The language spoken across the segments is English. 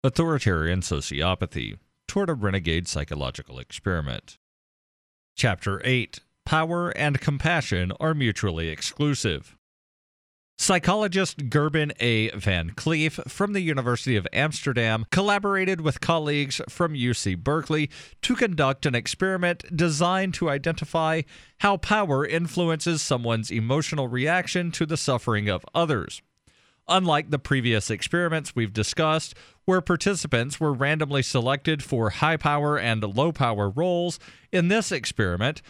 Authoritarian Sociopathy Toward a Renegade Psychological Experiment. Chapter 8. Power and Compassion Are Mutually Exclusive. Psychologist Gerben A. van Cleef from the University of Amsterdam collaborated with colleagues from UC Berkeley to conduct an experiment designed to identify how power influences someone's emotional reaction to the suffering of others. Unlike the previous experiments we've discussed, where participants were randomly selected for high-power and low-power roles, in this experiment,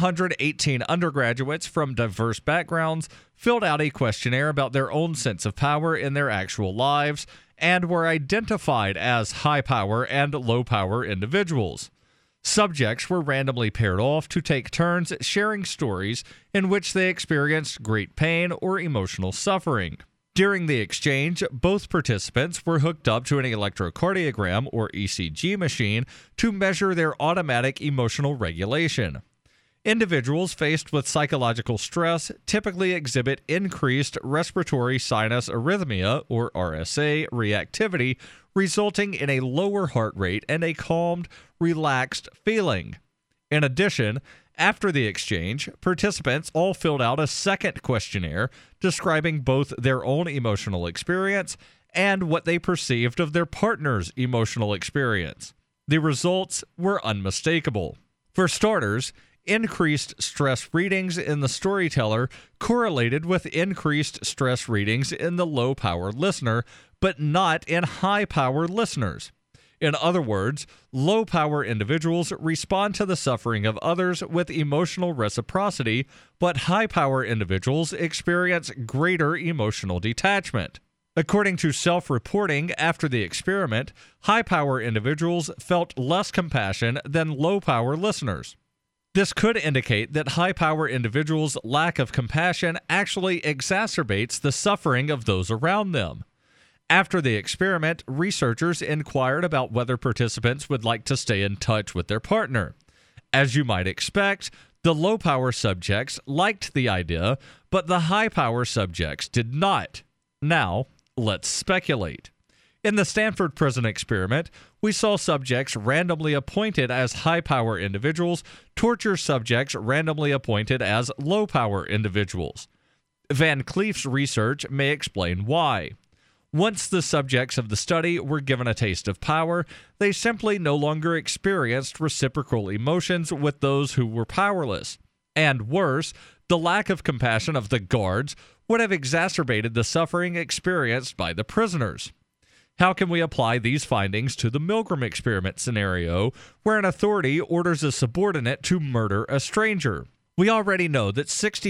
118 undergraduates from diverse backgrounds filled out a questionnaire about their own sense of power in their actual lives and were identified as high-power and low-power individuals. Subjects were randomly paired off to take turns sharing stories in which they experienced great pain or emotional suffering. During the exchange, both participants were hooked up to an electrocardiogram or ECG machine to measure their automatic emotional regulation. Individuals faced with psychological stress typically exhibit increased respiratory sinus arrhythmia or RSA reactivity, resulting in a lower heart rate and a calmed, relaxed feeling. In addition, after the exchange, participants all filled out a second questionnaire describing both their own emotional experience and what they perceived of their partner's emotional experience. The results were unmistakable. For starters, increased stress readings in the storyteller correlated with increased stress readings in the low-power listener, but not in high-power listeners. In other words, low-power individuals respond to the suffering of others with emotional reciprocity, but high-power individuals experience greater emotional detachment. According to self-reporting after the experiment, high-power individuals felt less compassion than low-power listeners. This could indicate that high-power individuals' lack of compassion actually exacerbates the suffering of those around them. After the experiment, researchers inquired about whether participants would like to stay in touch with their partner. As you might expect, the low-power subjects liked the idea, but the high-power subjects did not. Now, let's speculate. In the Stanford Prison experiment, we saw subjects randomly appointed as high-power individuals torture subjects randomly appointed as low-power individuals. Van Cleef's research may explain why. Once the subjects of the study were given a taste of power, they simply no longer experienced reciprocal emotions with those who were powerless. And worse, the lack of compassion of the guards would have exacerbated the suffering experienced by the prisoners. How can we apply these findings to the Milgram experiment scenario, where an authority orders a subordinate to murder a stranger? We already know that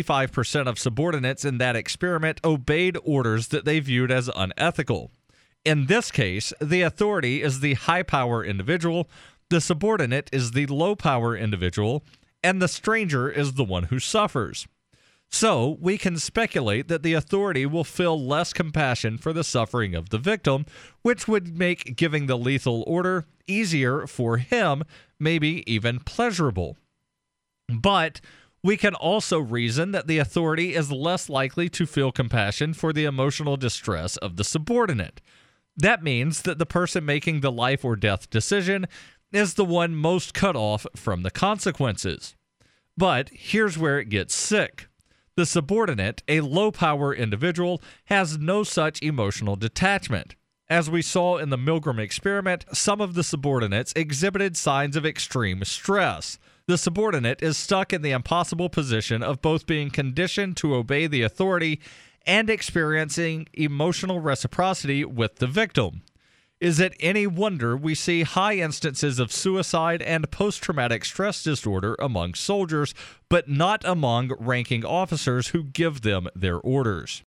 65% of subordinates in that experiment obeyed orders that they viewed as unethical. In this case, the authority is the high-power individual, the subordinate is the low-power individual, and the stranger is the one who suffers. So, we can speculate that the authority will feel less compassion for the suffering of the victim, which would make giving the lethal order easier for him, maybe even pleasurable. But we can also reason that the authority is less likely to feel compassion for the emotional distress of the subordinate. That means that the person making the life or death decision is the one most cut off from the consequences. But here's where it gets sick. The subordinate, a low-power individual, has no such emotional detachment. As we saw in the Milgram experiment, some of the subordinates exhibited signs of extreme stress. The subordinate is stuck in the impossible position of both being conditioned to obey the authority and experiencing emotional reciprocity with the victim. Is it any wonder we see high instances of suicide and post-traumatic stress disorder among soldiers, but not among ranking officers who give them their orders?